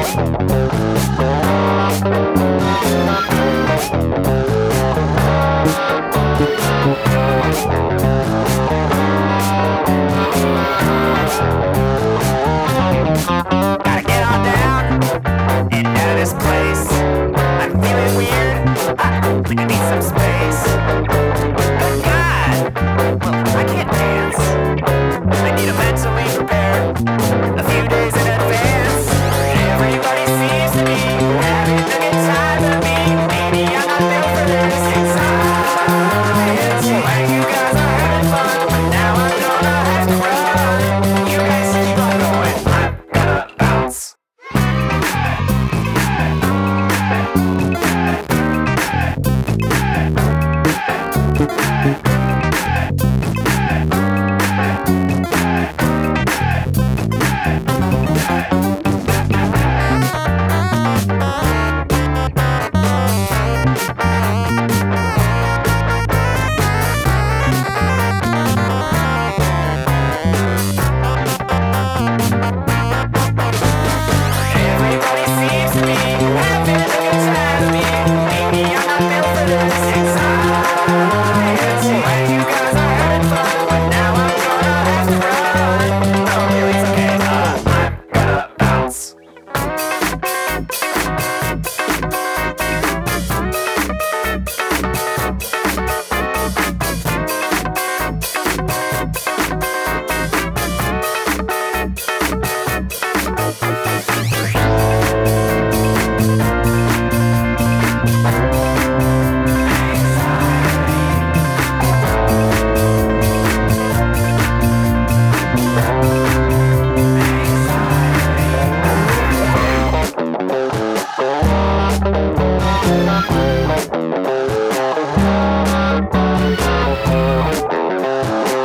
Gotta get on down and out of this place. I'm feeling weird. I think I need some space. God, well, I can't dance. I need to mentally prepare a few days in advance. Everybody seems to be having a good time with me. Maybe I'm not built for this. It's science. Like you guys are having fun, but now I'm gonna have to run. You guys keep on going. I'm gonna bounce. Everybody seems to be having a good time with me. Maybe I'm not built for this. It's science. Like you guys are having fun, but now I'm gonna have to run. Oh, really? It's okay. I'm gonna bounce.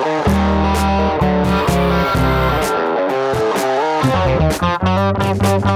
Anxiety.